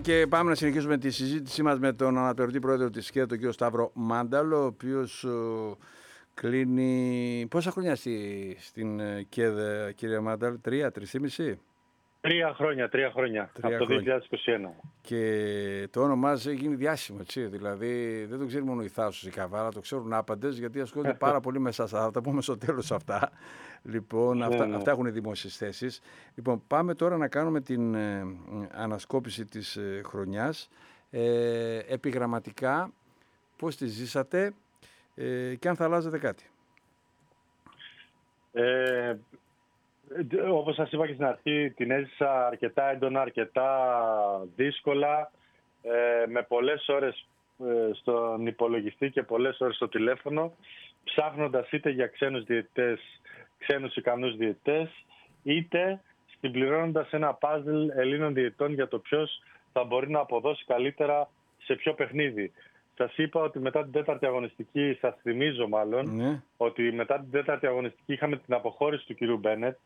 και πάμε να συνεχίσουμε τη συζήτησή μας με τον αναπληρωτή πρόεδρο της ΚΕΔ, τον κύριο Σταύρο Μάνταλο, ο οποίος κλείνει... Πόσα χρόνια στην ΚΕΔ, κύριε Μάνταλο, 3,5? 3 χρόνια, από το 2021. Και το όνομά σας έχει γίνει διάσημο, έτσι. Δηλαδή δεν το ξέρει μόνο η Θάσος, η Καβάρα, το ξέρουν άπαντες, γιατί ασχολούνται πάρα πολύ με εσάς. Θα τα πούμε στο τέλος αυτά. Λοιπόν, αυτά έχουν δημόσιες θέσεις. Λοιπόν, πάμε τώρα να κάνουμε την ανασκόπηση της χρονιάς. Επιγραμματικά, πώς τη ζήσατε και αν θα αλλάζετε κάτι. Όπως σας είπα και στην αρχή, την έζησα αρκετά έντονα, αρκετά δύσκολα, με πολλές ώρες στον υπολογιστή και πολλές ώρες στο τηλέφωνο, ψάχνοντας είτε για ξένους διαιτητές, ξένους ικανούς διαιτητές, είτε συμπληρώνοντας ένα παζλ Ελλήνων διαιτητών για το ποιος θα μπορεί να αποδώσει καλύτερα σε ποιο παιχνίδι. Σας είπα ότι μετά την τέταρτη αγωνιστική, σας θυμίζω μάλλον, ότι μετά την τέταρτη αγωνιστική είχαμε την αποχώρηση του κυρίου Μπένετ,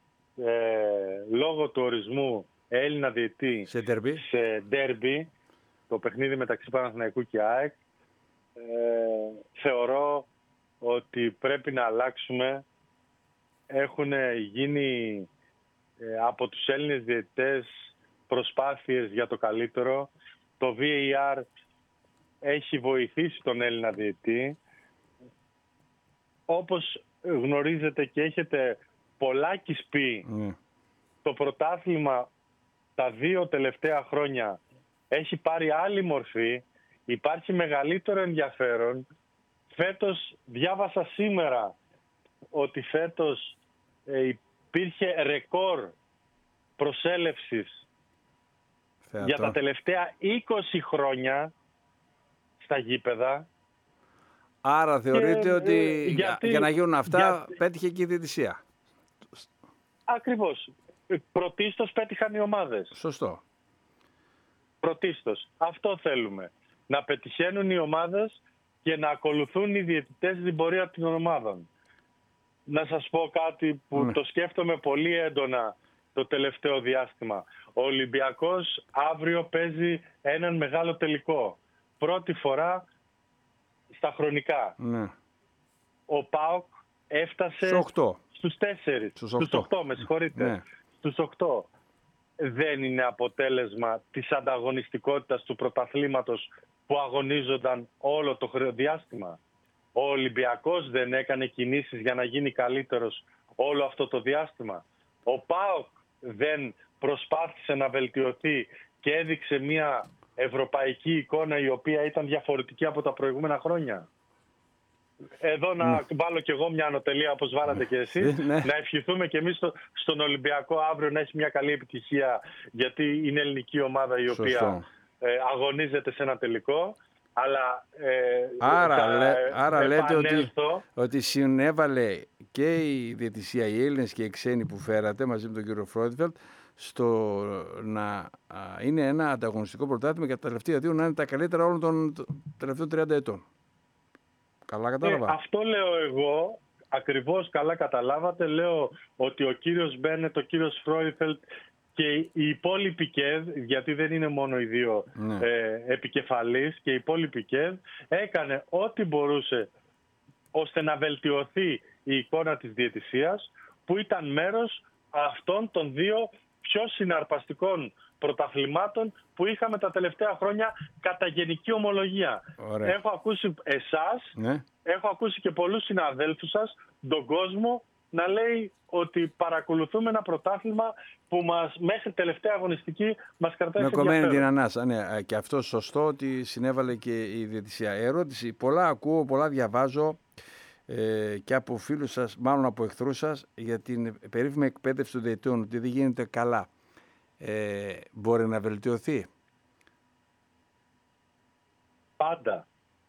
λόγω του ορισμού Έλληνα διαιτητή σε ντέρμπι, το παιχνίδι μεταξύ Παναθηναϊκού και ΑΕΚ. Θεωρώ ότι πρέπει να αλλάξουμε. Έχουν γίνει από τους Έλληνες διαιτητές προσπάθειες για το καλύτερο. Το VAR έχει βοηθήσει τον Έλληνα διαιτητή. Όπως γνωρίζετε και έχετε πολλάκις πει, το πρωτάθλημα τα 2 τελευταία χρόνια έχει πάρει άλλη μορφή. Υπάρχει μεγαλύτερο ενδιαφέρον. Φέτος, διάβασα σήμερα ότι φέτος υπήρχε ρεκόρ προσέλευσης για τα τελευταία 20 χρόνια στα γήπεδα. Άρα θεωρείτε ότι για να γίνουν αυτά πέτυχε και η διαιτησία. Ακριβώς. Πρωτίστως πέτυχαν οι ομάδες. Σωστό. Πρωτίστως. Αυτό θέλουμε. Να πετυχαίνουν οι ομάδες και να ακολουθούν οι διαιτητές την πορεία των ομάδων. Να σας πω κάτι που το σκέφτομαι πολύ έντονα το τελευταίο διάστημα. Ο Ολυμπιακός αύριο παίζει έναν μεγάλο τελικό. Πρώτη φορά στα χρονικά. Ο ΠΑΟΚ έφτασε στους 4. Στους 8, με συγχωρείτε. Στους 8. Δεν είναι αποτέλεσμα της ανταγωνιστικότητας του πρωταθλήματος που αγωνίζονταν όλο το διάστημα. Ο Ολυμπιακός δεν έκανε κινήσεις για να γίνει καλύτερος όλο αυτό το διάστημα. Ο ΠΑΟΚ δεν προσπάθησε να βελτιωθεί και έδειξε μια ευρωπαϊκή εικόνα η οποία ήταν διαφορετική από τα προηγούμενα χρόνια. Εδώ να βάλω κι εγώ μια ανωτελεία όπως βάλατε και εσείς. Να ευχηθούμε κι εμείς στον Ολυμπιακό αύριο να έχει μια καλή επιτυχία, γιατί είναι ελληνική ομάδα η οποία αγωνίζεται σε ένα τελικό. Αλλά άρα λέτε ότι συνέβαλε και η διαιτησία, οι Έλληνες και οι ξένοι που φέρατε μαζί με τον κύριο Φρόιντφελτ, στο να είναι ένα ανταγωνιστικό πρωτάθλημα για τα τελευταία 2 να είναι τα καλύτερα όλων των τελευταίων 30 ετών. Καλά κατάλαβα. Αυτό λέω εγώ, ακριβώς καλά καταλάβατε. Λέω ότι ο κύριος Μπένετ, ο κύριος Φρόιντφελτ και οι υπόλοιποι ΚΕΔ, γιατί δεν είναι μόνο οι 2 επικεφαλείς, και οι υπόλοιποι ΚΕΔ έκανε ό,τι μπορούσε ώστε να βελτιωθεί η εικόνα της διαιτησίας, που ήταν μέρος αυτών των 2 πιο συναρπαστικών πρωταθλημάτων που είχαμε τα τελευταία χρόνια κατά γενική ομολογία. Έχω ακούσει εσάς, έχω ακούσει και πολλούς συναδέλφους σας, τον κόσμο να λέει ότι παρακολουθούμε ένα πρωτάθλημα που μέχρι τελευταία αγωνιστική μας κρατάει σε ενδιαφέρον. Με κομμένη την ανάσα, ναι. Και αυτό σωστό ότι συνέβαλε και η διαιτησία. Ερώτηση, πολλά ακούω, πολλά διαβάζω και από φίλους σας, μάλλον από εχθρούς σας, για την περίφημη εκπαίδευση των διαιτητών, ότι δεν γίνεται καλά. Μπορεί να βελτιωθεί? Πάντα.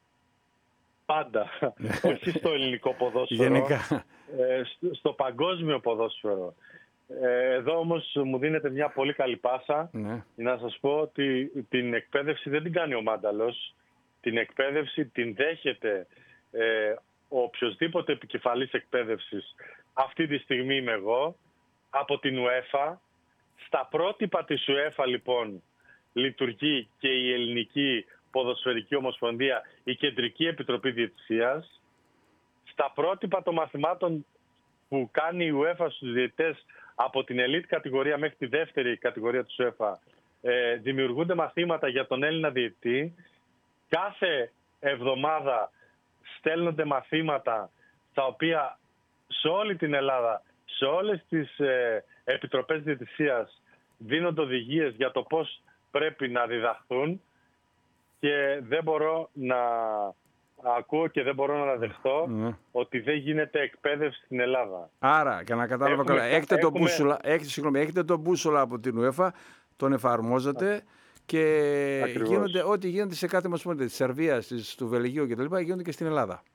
Όχι στο ελληνικό ποδόσφαιρο. Γενικά. Στο παγκόσμιο ποδόσφαιρο. Εδώ όμως μου δίνεται μια πολύ καλή πάσα να σας πω ότι την εκπαίδευση δεν την κάνει ο Μάνταλος. Την εκπαίδευση την δέχεται ο οποιοσδήποτε επικεφαλής εκπαίδευσης. Αυτή τη στιγμή είμαι εγώ, από την UEFA. Στα πρότυπα της UEFA λοιπόν λειτουργεί και η Ελληνική Ποδοσφαιρική Ομοσπονδία, η Κεντρική Επιτροπή Διαιτησίας. Στα πρότυπα των μαθημάτων που κάνει η UEFA στους διαιτητές από την elite κατηγορία μέχρι τη δεύτερη κατηγορία του UEFA, δημιουργούνται μαθήματα για τον Έλληνα διαιτητή. Κάθε εβδομάδα στέλνονται μαθήματα τα οποία σε όλη την Ελλάδα, σε όλες τις επιτροπές διαιτησίας δίνονται οδηγίες για το πώς πρέπει να διδαχθούν, και δεν μπορώ να ακούω και δεν μπορώ να δεχτώ ότι δεν γίνεται εκπαίδευση στην Ελλάδα. Άρα, για να κατάλαβα καλά, έχετε τον μπούσολα από την UEFA, τον εφαρμόζετε και γίνονται ό,τι γίνεται σε κάθε ομοσπονδία της Σερβίας, του Βελγίου κτλ. Γίνονται και στην Ελλάδα.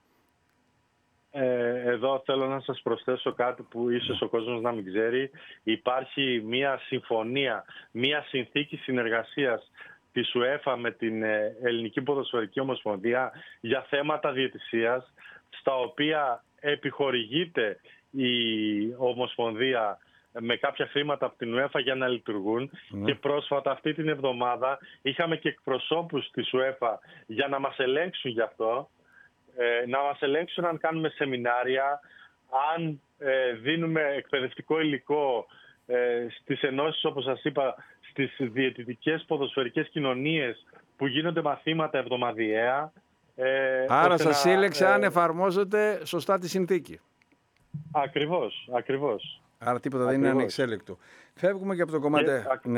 Εδώ θέλω να σας προσθέσω κάτι που ίσως ο κόσμος να μην ξέρει. Υπάρχει μια συμφωνία, μια συνθήκη συνεργασίας της UEFA με την Ελληνική Ποδοσφαιρική Ομοσπονδία για θέματα διαιτησίας, στα οποία επιχορηγείται η Ομοσπονδία με κάποια χρήματα από την UEFA για να λειτουργούν. Και πρόσφατα αυτή την εβδομάδα είχαμε και εκπροσώπους της UEFA για να μας ελέγξουν γι' αυτό, να μας ελέγξουν αν κάνουμε σεμινάρια, αν δίνουμε εκπαιδευτικό υλικό στις ενώσεις, όπως σας είπα, στις διαιτητικές ποδοσφαιρικές κοινωνίες που γίνονται μαθήματα εβδομαδιαία. Άρα σας σύλλεξε αν εφαρμόζεται σωστά τη συνθήκη. Ακριβώς. Άρα τίποτα δεν είναι ανεξέλεκτο. Φεύγουμε και από το κομμάτι...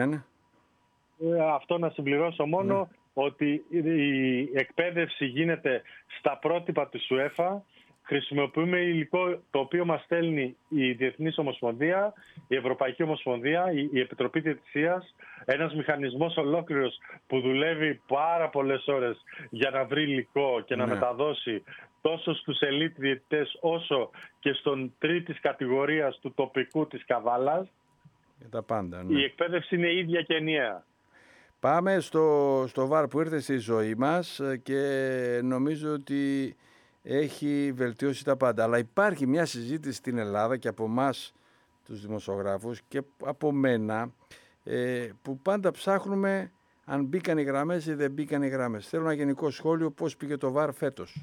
Αυτό να συμπληρώσω μόνο, ότι η εκπαίδευση γίνεται στα πρότυπα της UEFA. Χρησιμοποιούμε υλικό το οποίο μας στέλνει η Διεθνής Ομοσπονδία, η Ευρωπαϊκή Ομοσπονδία, η Επιτροπή Διαιτησίας, ένας μηχανισμός ολόκληρος που δουλεύει πάρα πολλές ώρες για να βρει υλικό και να μεταδώσει τόσο στους elite διαιτητές όσο και στον τρίτης κατηγορίας του τοπικού της Καβάλας. Τα πάντα, η εκπαίδευση είναι ίδια και ενιαία. Πάμε στο VAR που ήρθε στη ζωή μας και νομίζω ότι έχει βελτιώσει τα πάντα. Αλλά υπάρχει μια συζήτηση στην Ελλάδα και από εμάς τους δημοσιογράφους και από μένα, που πάντα ψάχνουμε αν μπήκαν οι γραμμές ή δεν μπήκαν οι γραμμές. Θέλω ένα γενικό σχόλιο πώς πήγε το VAR φέτος.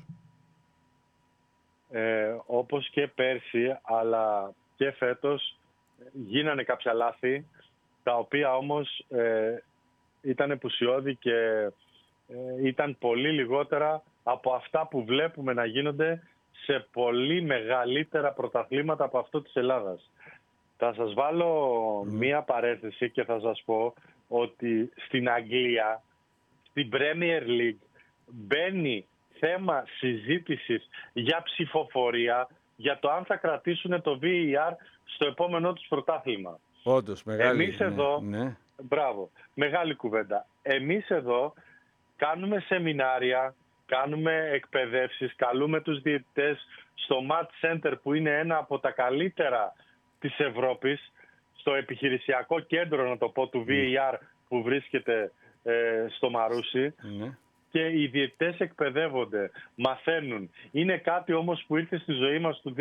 Όπως και πέρσι, αλλά και φέτος γίνανε κάποια λάθη, τα οποία όμως ήταν επουσιώδη και ήταν πολύ λιγότερα από αυτά που βλέπουμε να γίνονται σε πολύ μεγαλύτερα πρωταθλήματα από αυτό της Ελλάδας. Θα σας βάλω μία παρένθεση και θα σας πω ότι στην Αγγλία, στην Premier League, μπαίνει θέμα συζήτησης για ψηφοφορία για το αν θα κρατήσουν το VAR στο επόμενό τους πρωτάθλημα. Όντως, μεγάλη. Εμείς εδώ, μπράβο, μεγάλη κουβέντα. Εμείς εδώ κάνουμε σεμινάρια, κάνουμε εκπαιδεύσεις, καλούμε τους διαιτητές στο Match Center που είναι ένα από τα καλύτερα της Ευρώπης, στο επιχειρησιακό κέντρο, να το πω, του VAR που βρίσκεται στο Μαρούσι. Και οι διαιτητές εκπαιδεύονται, μαθαίνουν. Είναι κάτι όμως που ήρθε στη ζωή μας το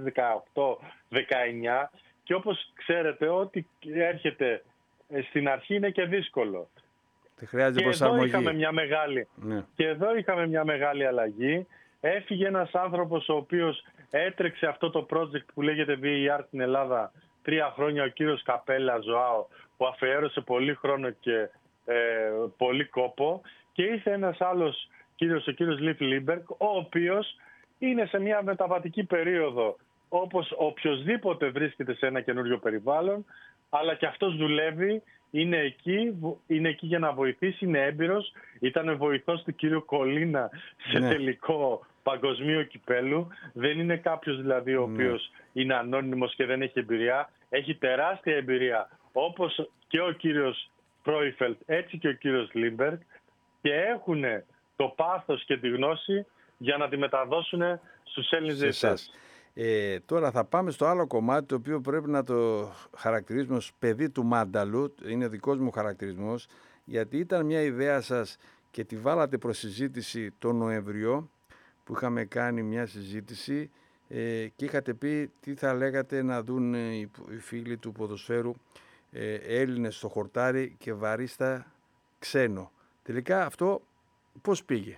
2018-19 και όπως ξέρετε, ό,τι έρχεται στην αρχή είναι και δύσκολο. Χρειάζεται προσαρμογή. Και εδώ είχαμε μια μεγάλη αλλαγή. Έφυγε ένας άνθρωπος ο οποίος έτρεξε αυτό το project που λέγεται VAR στην Ελλάδα 3 χρόνια, ο κύριος Καπέλα Ζωάο, που αφιέρωσε πολύ χρόνο και πολύ κόπο. Και ήρθε ένας άλλος κύριος, ο κύριος Λιφ Λίμπερκ, ο οποίος είναι σε μια μεταβατική περίοδο, όπως οποιοσδήποτε βρίσκεται σε ένα καινούριο περιβάλλον, αλλά και αυτός δουλεύει, είναι εκεί για να βοηθήσει, είναι έμπειρος, ήταν βοηθός του κύριου Κολίνα σε τελικό παγκοσμίου κυπέλου. Δεν είναι κάποιος δηλαδή ο οποίος είναι ανώνυμος και δεν έχει εμπειρία, έχει τεράστια εμπειρία, όπως και ο κύριος Πρόιφελτ, έτσι και ο κύριος Λίμπερκ, και έχουν το πάθος και τη γνώση για να τη μεταδώσουν στους Έλληνες διαιτητές. Τώρα θα πάμε στο άλλο κομμάτι, το οποίο πρέπει να το χαρακτηρίσουμε ως παιδί του μάνταλου. Είναι δικός μου χαρακτηρισμός, γιατί ήταν μια ιδέα σας και τη βάλατε προς συζήτηση τον Νοέμβριο, που είχαμε κάνει μια συζήτηση και είχατε πει τι θα λέγατε να δουν οι φίλοι του ποδοσφαίρου, Έλληνες στο χορτάρι και βαρίστα ξένο. Τελικά αυτό πώς πήγε?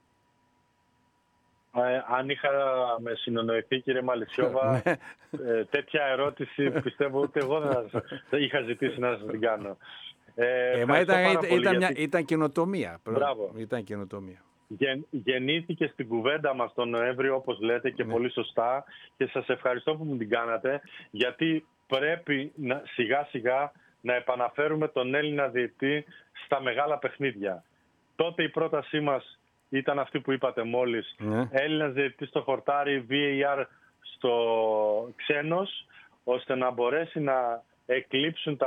Αν είχαμε συνονοηθεί, κύριε Μαλισσιώβα, τέτοια ερώτηση πιστεύω ούτε εγώ δεν είχα ζητήσει να σας την κάνω. Μα ήταν καινοτομία. Μπράβο. Ήταν καινοτομία. Γεννήθηκε στην κουβέντα μας τον Νοέμβριο, όπως λέτε, και πολύ σωστά, και σας ευχαριστώ που μου την κάνατε, γιατί πρέπει σιγά σιγά να επαναφέρουμε τον Έλληνα διαιτητή στα μεγάλα παιχνίδια. Τότε η πρότασή μας ήταν αυτή που είπατε μόλις. Έλληνας διαιτητής στο χορτάρι, VAR στο ξένος, ώστε να μπορέσει να εκλείψουν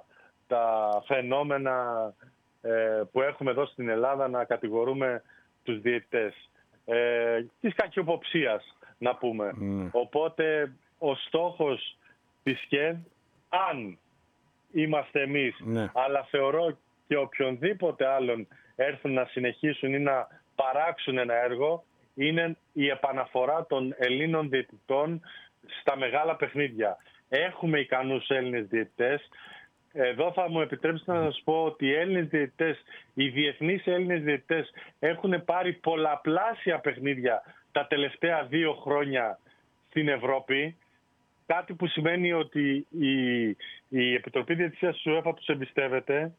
τα φαινόμενα που έχουμε εδώ στην Ελλάδα, να κατηγορούμε τους διαιτητές. Της κακιοποψίας, να πούμε. Οπότε ο στόχος της ΚΕΔ, αν είμαστε εμείς, αλλά θεωρώ και οποιονδήποτε άλλον έρθουν να συνεχίσουν ή να παράξουν ένα έργο, είναι η επαναφορά των Ελλήνων διαιτητών στα μεγάλα παιχνίδια. Έχουμε ικανούς Έλληνες διαιτητές. Εδώ θα μου επιτρέψετε να σας πω ότι οι Έλληνες διαιτητές, οι διεθνείς Έλληνες διαιτητές έχουν πάρει πολλαπλάσια παιχνίδια τα τελευταία 2 χρόνια στην Ευρώπη. Κάτι που σημαίνει ότι η Επιτροπή Διαιτησίας της UEFA τους εμπιστεύεται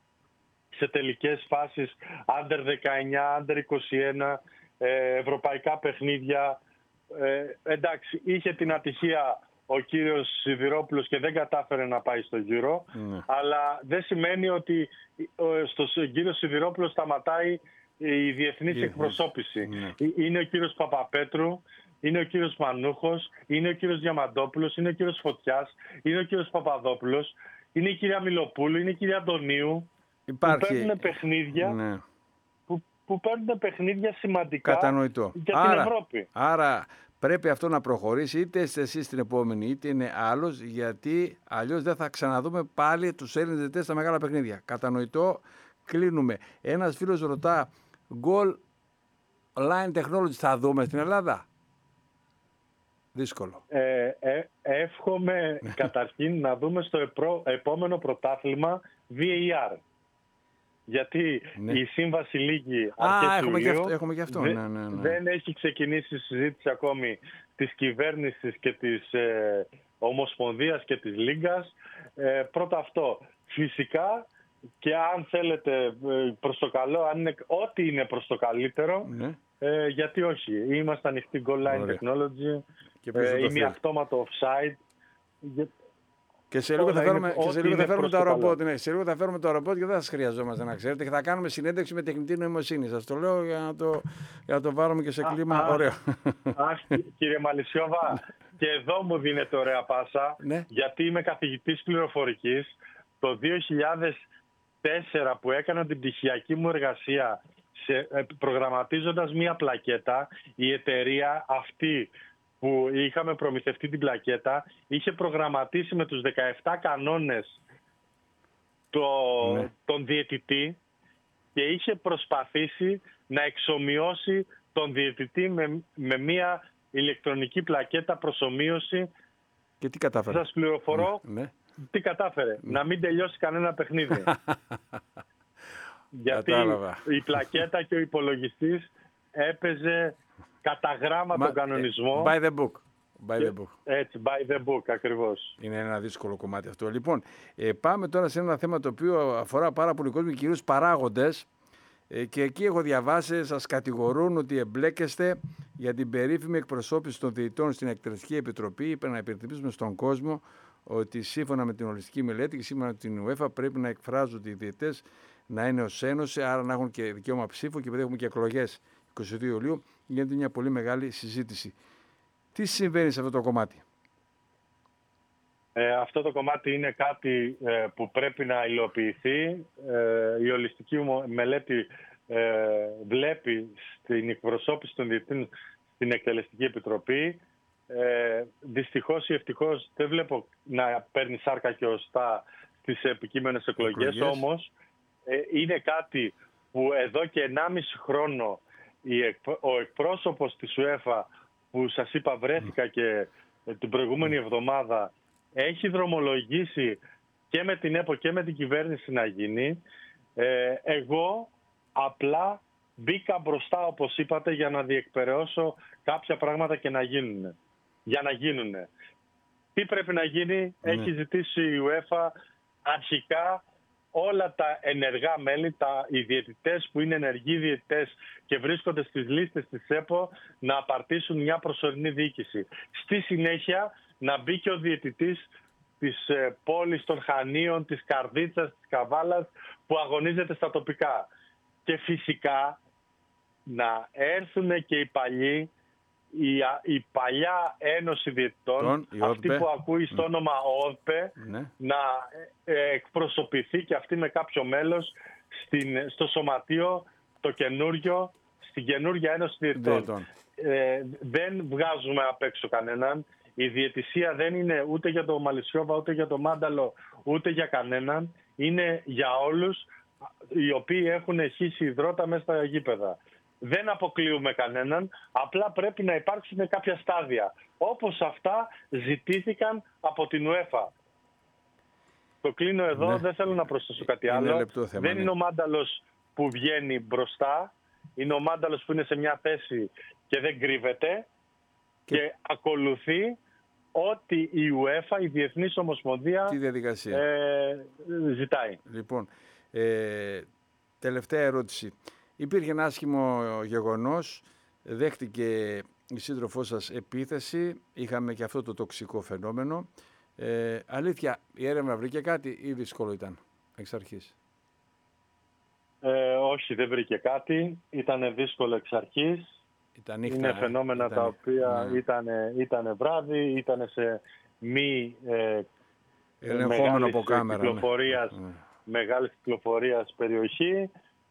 σε τελικές φάσεις under 19, under 21, ευρωπαϊκά παιχνίδια. Εντάξει, είχε την ατυχία ο κύριος Σιδηρόπουλος και δεν κατάφερε να πάει στο Euro, αλλά δεν σημαίνει ότι στον κύριο Σιδηρόπουλο σταματάει η διεθνής εκπροσώπηση. Είναι ο κύριος Παπαπέτρου, είναι ο κύριος Μανούχος, είναι ο κύριος Διαμαντόπουλος, είναι ο κύριος Φωτιάς, είναι ο κύριος Παπαδόπουλος, είναι η κυρία Μιλοπούλου, είναι η κυρία Αντωνίου. Που παίρνουν παιχνίδια, που παίρνουν παιχνίδια σημαντικά. Κατανοητό. Για την Ευρώπη. Άρα πρέπει αυτό να προχωρήσει, είτε είστε εσείς την επόμενη είτε είναι άλλος, γιατί αλλιώς δεν θα ξαναδούμε πάλι τους Έλληνες διαιτητές στα μεγάλα παιχνίδια. Κατανοητό. Κλείνουμε. Ένας φίλος ρωτά, goal line technology θα δούμε στην Ελλάδα? Δύσκολο. Εύχομαι καταρχήν να δούμε στο επόμενο πρωτάθλημα VAR. Γιατί η Σύμβαση λήγει αρχές Ιουλίου. Έχουμε και αυτό. Δεν έχει ξεκινήσει η συζήτηση ακόμη της κυβέρνησης και της Ομοσπονδίας και της Λίγκας. Πρώτα αυτό. Φυσικά, και αν θέλετε προς το καλό, αν είναι ό,τι είναι προς το καλύτερο, γιατί όχι. Είμαστε ανοιχτοί goal line technology, ημιαυτόματο offside. Και σε λίγο θα φέρουμε το ρομπότ. Σε λίγο θα φέρουμε το ρομπότ και δεν σας χρειαζόμαστε, να ξέρετε. Και θα κάνουμε συνέντευξη με τεχνητή νοημοσύνη. Σας το λέω για να το βάλουμε και σε κλίμα ωραίο. Κύριε Μαλισσιώβα, και εδώ μου δίνετε ωραία πάσα, γιατί είμαι καθηγητής πληροφορικής. Το 2004 που έκανα την πτυχιακή μου εργασία προγραμματίζοντας μία πλακέτα, η εταιρεία αυτή που είχαμε προμηθευτεί την πλακέτα είχε προγραμματίσει με τους 17 κανόνες τον διαιτητή και είχε προσπαθήσει να εξομοιώσει τον διαιτητή με μία ηλεκτρονική πλακέτα προσομοίωση. Και τι κατάφερε? Σας πληροφορώ τι κατάφερε. Να μην τελειώσει κανένα παιχνίδι. Γιατί η πλακέτα και ο υπολογιστής έπαιζε κατά γράμμα τον κανονισμό. By the book. Έτσι, by the book ακριβώς. Είναι ένα δύσκολο κομμάτι αυτό. Λοιπόν, πάμε τώρα σε ένα θέμα το οποίο αφορά πάρα πολύ κόσμο, κυρίως παράγοντες. Και εκεί έχω διαβάσει, σας κατηγορούν ότι εμπλέκεστε για την περίφημη εκπροσώπηση των διαιτητών στην Εκτελεστική Επιτροπή. Είπε να υπενθυμίσουμε στον κόσμο ότι σύμφωνα με την ολιστική μελέτη και σύμφωνα με την UEFA πρέπει να εκφράζονται οι διαιτητές να είναι ως ένωση, άρα να έχουν και δικαίωμα ψήφου, και επειδή έχουμε και εκλογές 22 Ιουλίου, γίνεται μια πολύ μεγάλη συζήτηση. Τι συμβαίνει σε αυτό το κομμάτι? Αυτό το κομμάτι είναι κάτι που πρέπει να υλοποιηθεί. Η ολιστική μελέτη βλέπει στην εκπροσώπηση των διαιτητών στην Εκτελεστική Επιτροπή. Δυστυχώς ή ευτυχώς δεν βλέπω να παίρνει σάρκα και οστά στις επικείμενες εκλογές. Όμως είναι κάτι που εδώ και 1,5 χρόνο ο εκπρόσωπος της UEFA, που σας είπα βρέθηκα και την προηγούμενη εβδομάδα, έχει δρομολογήσει και με την ΕΠΟ και με την κυβέρνηση να γίνει. Εγώ απλά μπήκα μπροστά, όπως είπατε, για να διεκπαιρεώσω κάποια πράγματα και να γίνουν. Για να γίνουν. Τι πρέπει να γίνει, έχει ζητήσει η UEFA αρχικά όλα τα ενεργά μέλη, οι διαιτητές που είναι ενεργοί διαιτητές και βρίσκονται στις λίστες της ΕΠΟ, να απαρτήσουν μια προσωρινή διοίκηση. Στη συνέχεια να μπει και ο διαιτητής της πόλης των Χανίων, της Καρδίτσας, της Καβάλας, που αγωνίζεται στα τοπικά. Και φυσικά να έρθουν και οι παλιοί, η παλιά Ένωση Διαιτητών, αυτή που ακούει στο όνομα ΟΔΠΕ, να εκπροσωπηθεί και αυτή με κάποιο μέλος στο σωματείο το καινούριο, στην καινούργια Ένωση Διαιτητών. Δεν βγάζουμε απ' έξω κανέναν. Η διαιτησία δεν είναι ούτε για το Μαλισσιόβα, ούτε για το Μάνταλο, ούτε για κανέναν. Είναι για όλους οι οποίοι έχουν χύσει υδρότα μέσα στα γήπεδα. Δεν αποκλείουμε κανέναν, απλά πρέπει να υπάρξουν κάποια στάδια, όπως αυτά ζητήθηκαν από την UEFA. Το κλείνω εδώ, δεν θέλω να προσθέσω κάτι άλλο. Δεν είναι ο Μάνταλος που βγαίνει μπροστά, είναι ο Μάνταλος που είναι σε μια θέση και δεν κρύβεται και ακολουθεί ό,τι η UEFA, η Διεθνής Ομοσπονδία, τη διαδικασία ζητάει. Λοιπόν, τελευταία ερώτηση. Υπήρχε ένα άσχημο γεγονός, δέχτηκε η σύντροφός σας επίθεση, είχαμε και αυτό το τοξικό φαινόμενο. Αλήθεια, η έρευνα βρήκε κάτι ή δύσκολο ήταν εξ αρχής? Όχι, δεν βρήκε κάτι. Ήταν δύσκολο εξ αρχής. Είναι φαινόμενα τα οποία ήταν βράδυ, ήταν σε μη ελεγχόμενο από κάμερα, μεγάλης κυκλοφορίας περιοχή.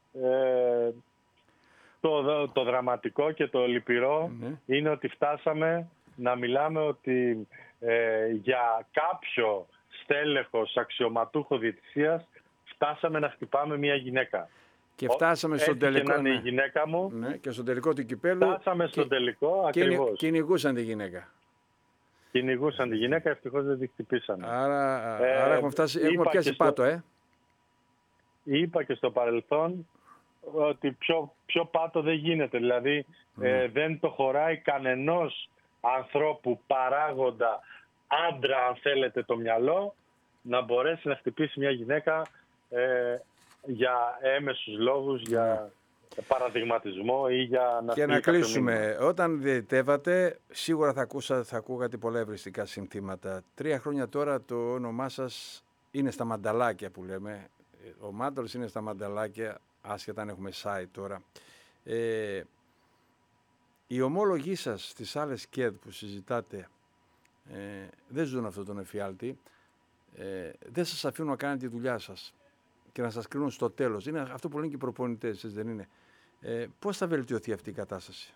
Το δραματικό και το λυπηρό είναι ότι φτάσαμε να μιλάμε ότι για κάποιο στέλεχος αξιωματούχο διαιτησίας φτάσαμε να χτυπάμε μια γυναίκα. Και φτάσαμε στον τελικό. Η γυναίκα μου. Και στον τελικό του κυπέλου. Φτάσαμε στον τελικό, ακριβώς. Κυνηγούσαν τη γυναίκα. Κυνηγούσαν τη γυναίκα, ευτυχώς δεν τη χτυπήσανε. Άρα έχουμε πιάσει πάτο, Είπα και στο παρελθόν ότι πιο πάτο δεν γίνεται. Δηλαδή δεν το χωράει κανενός ανθρώπου, παράγοντα, άντρα αν θέλετε, το μυαλό, να μπορέσει να χτυπήσει μια γυναίκα για έμεσους λόγους, για παραδειγματισμό ή για να... Και να κλείσουμε. Όταν διαιτεύατε, σίγουρα θα ακούγατε πολλά ευριστικά συνθήματα. 3 χρόνια τώρα το όνομά σας είναι στα μανταλάκια που λέμε. Ο Μάνταλος είναι στα μανταλάκια, άσχετα αν έχουμε site τώρα. Οι ομόλογοι σας στις άλλες ΚΕΔ που συζητάτε δεν ζουν αυτόν τον εφιάλτη, δεν σας αφήνουν να κάνετε τη δουλειά σας και να σας κρίνουν στο τέλος. Είναι αυτό που λένε και οι προπονητές, δεν είναι? Πώς θα βελτιωθεί αυτή η κατάσταση?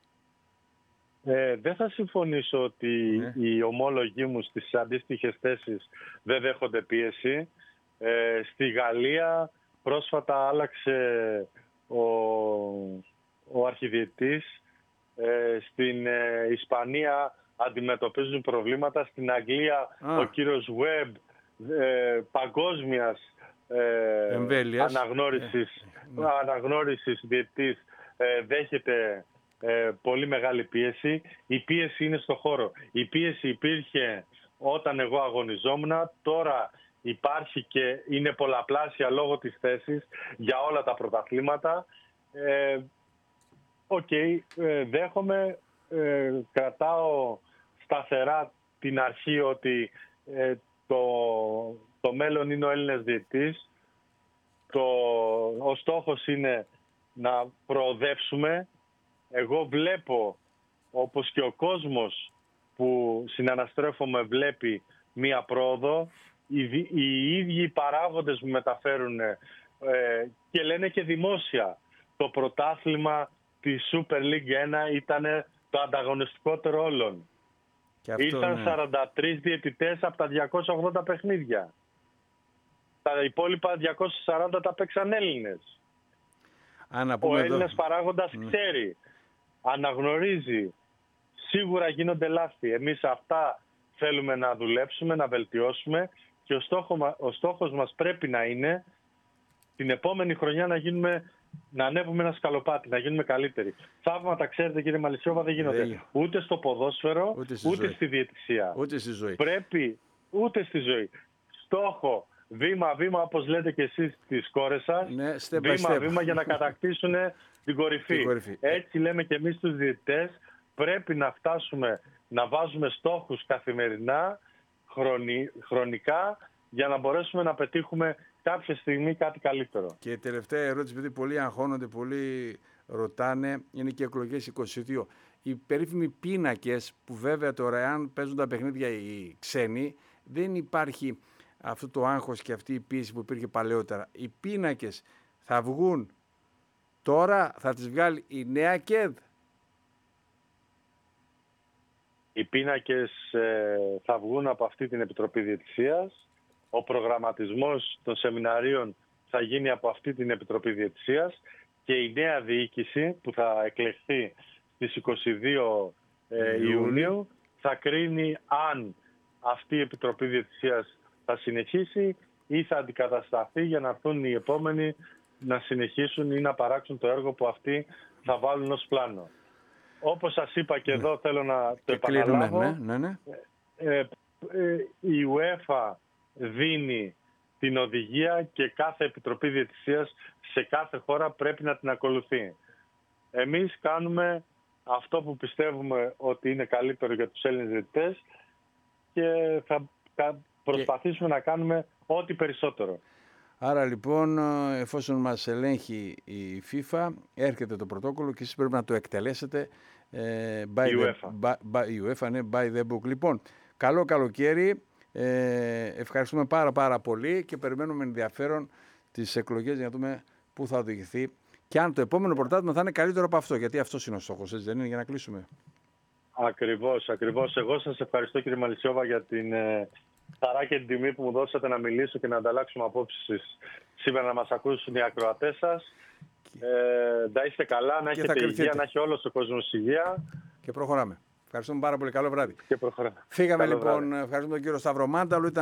Δεν θα συμφωνήσω ότι οι ομόλογοι μου στις αντίστοιχες θέσεις δεν δέχονται πίεση. Στη Γαλλία πρόσφατα άλλαξε ο αρχιδιετής. Στην Ισπανία αντιμετωπίζουν προβλήματα. Στην Αγγλία ο κύριος Webb, παγκόσμιας αναγνώρισης διαιτητής, δέχεται πολύ μεγάλη πίεση. Η πίεση είναι στο χώρο. Η πίεση υπήρχε όταν εγώ αγωνιζόμουν, τώρα υπάρχει και είναι πολλαπλάσια λόγω της θέσης για όλα τα πρωταθλήματα. Δέχομαι, κρατάω σταθερά την αρχή ότι το μέλλον είναι ο Έλληνας διαιτητής. Ο στόχος είναι να προοδεύσουμε. Εγώ βλέπω, όπως και ο κόσμος που συναναστρέφομαι βλέπει, μία πρόοδο. Οι ίδιοι παράγοντες που μεταφέρουν και λένε και δημόσια, το πρωτάθλημα της Super League 1 ήταν το ανταγωνιστικότερο όλων. Ήρθαν 43 διαιτητές από τα 280 παιχνίδια. Τα υπόλοιπα 240 τα παίξαν Έλληνες. Ο Έλληνας παράγοντας ξέρει, αναγνωρίζει, σίγουρα γίνονται λάθη. Εμείς αυτά θέλουμε να δουλέψουμε, να βελτιώσουμε και ο στόχος μας πρέπει να είναι την επόμενη χρονιά να ανέβουμε ένα σκαλοπάτι, να γίνουμε καλύτεροι. Θαύματα, ξέρετε κύριε Μαλισσιώβα, δεν γίνονται ούτε στο ποδόσφαιρο, ούτε στη διαιτησία. Ούτε στη ζωή. Πρέπει, ούτε στη ζωή. Στόχο, βήμα-βήμα, όπως λέτε και εσείς τις κόρες σας, βήμα-βήμα για να κατακτήσουν την κορυφή. Έτσι λέμε και εμείς τους διαιτητές, πρέπει να φτάσουμε να βάζουμε στόχους καθημερινά, χρονικά, για να μπορέσουμε να πετύχουμε κάποια στιγμή κάτι καλύτερο. Και τελευταία ερώτηση, επειδή πολλοί αγχώνονται, πολλοί ρωτάνε, είναι και εκλογές 22. Οι περίφημοι πίνακες, που βέβαια τώρα αν παίζουν τα παιχνίδια οι ξένοι, δεν υπάρχει αυτό το άγχος και αυτή η πίεση που υπήρχε παλαιότερα. Οι πίνακες θα βγουν τώρα, θα τις βγάλει η νέα ΚΕΔ. Οι πίνακες θα βγουν από αυτή την Επιτροπή Διαιτησίας. Ο προγραμματισμός των σεμιναρίων θα γίνει από αυτή την Επιτροπή Διαιτησίας και η νέα διοίκηση που θα εκλεχθεί στις 22 Ιουνίου θα κρίνει αν αυτή η Επιτροπή Διαιτησίας θα συνεχίσει ή θα αντικατασταθεί για να έρθουν οι επόμενοι να συνεχίσουν ή να παράξουν το έργο που αυτοί θα βάλουν ως πλάνο. Όπως σας είπα και εδώ θέλω να το επαναλάβω, η UEFA δίνει την οδηγία και κάθε Επιτροπή Διαιτησίας σε κάθε χώρα πρέπει να την ακολουθεί. Εμείς κάνουμε αυτό που πιστεύουμε ότι είναι καλύτερο για τους Έλληνες διαιτητές και θα προσπαθήσουμε να κάνουμε ό,τι περισσότερο. Άρα λοιπόν, εφόσον μας ελέγχει η FIFA, έρχεται το πρωτόκολλο και εσείς πρέπει να το εκτελέσετε η UEFA, ναι, by the book. Λοιπόν, καλό καλοκαίρι, ευχαριστούμε πάρα πολύ και περιμένουμε ενδιαφέρον τις εκλογές για να δούμε πού θα οδηγηθεί και αν το επόμενο πρωτάθλημα θα είναι καλύτερο από αυτό, γιατί αυτός είναι ο στόχος, έτσι δεν είναι, για να κλείσουμε? Ακριβώς. Εγώ σας ευχαριστώ κύριε Μαλισσιώβα για την χαρά και την τιμή που μου δώσατε να μιλήσω και να ανταλλάξουμε απόψεις σήμερα, να μας ακούσουν οι ακροατές σας. Να είστε καλά, να έχετε υγεία, να έχει όλος ο κόσμος υγεία. Και προχωράμε. Ευχαριστούμε πάρα πολύ. Καλό βράδυ. Και προχωράμε. Φύγαμε λοιπόν. Ευχαριστούμε τον κύριο Σταυρομάνταλο.